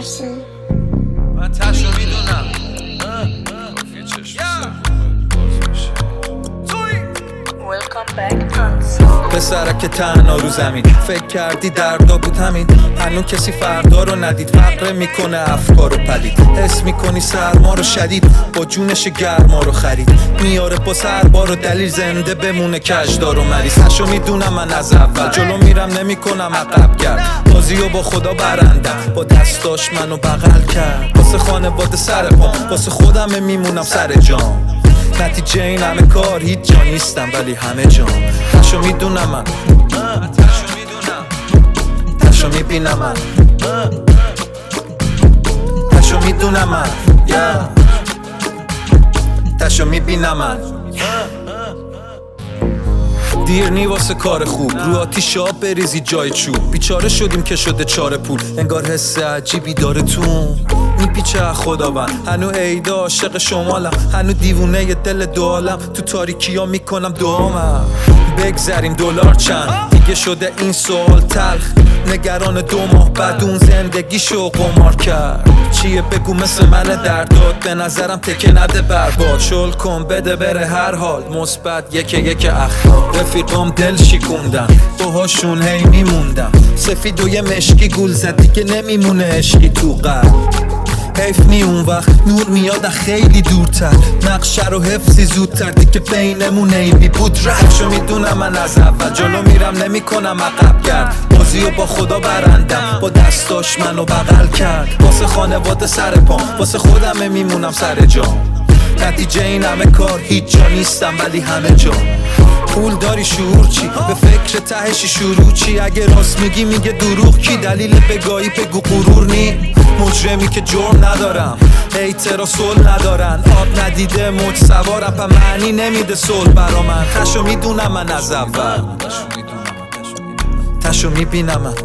فارسی. من تشو میدونم پسرک که تنها رو زمین فکر کردی دردا بود همین. هنو کسی فردا رو ندید، فقره میکنه افکار رو پلید. حس میکنی سرما رو شدید، با جونش گرما رو خرید. میاره با سربار و دلیل زنده بمونه کجدار و مریض. هشو میدونم من از اول جلو میرم نمیکنم عقب کرد. بازیو با خدا برندم، با دستاش منو بغل کرد. واسه خانواده سر پام، واسه خودم میمونم سر جام. نتیجه این همه کار هیچ جا نیستم ولی همه جا. تشو میدونم من، تشو میبینم من، تشو میدونم من، تشو میبینم من. دیر نی واسه کار خوب، رو آتیش آب بریزی جای چوب. بیچاره شدیم که شده چاره پول، انگار حس عجیبی داره تو میپیچه خداوند. هنو عیدا عاشق شمالم، هنو دیوونه ی دل دوالم. تو تاریکی ها میکنم دوامم. بگذریم دلار چند دیگه شده این سوال تلخ. نگران 2 ماه بعد اون زندگیشو قمار کرد. چیه بگو مثل من درداد، به نظرم تکه نده برباد. شل کن بده بره هر حال، مثبت یک اخلاق. رفیقام دل شکوندم، باهاشون هی میموندم. سفید و یه مشکی گول زد دیگه نمیمونه عشقی تو قلب. حیف نی اون وقت نور میاد خیلی دورتر. نقشه رو حفظی زودتر دیگه بینمون ایبی بود. رفشو میدونم من از اول جلو میرم نمیکنم عقب کرد. بازیو با خدا برندم، با دستاش منو بغل کرد. واسه خانواده سر پام، واسه خودم میمونم سر جام. نتیجه این همه کار هیچ جا نیستم ولی همه جا. پول داری شعور چی؟ به فکر تهشی شروع چی؟ اگه راست میگی میگه دروغ کی؟ دلیل بگاهی بگو غرور نی؟ مجرمی که جرم ندارم، هیترا صلح ندارن. آب ندیده موج سوارم، پا معنی نمیده صلح برا من. تشو میدونم من از اول، تشو میبینم من،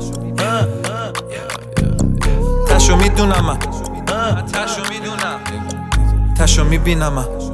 تشو میدونم من، تشو میبینم من.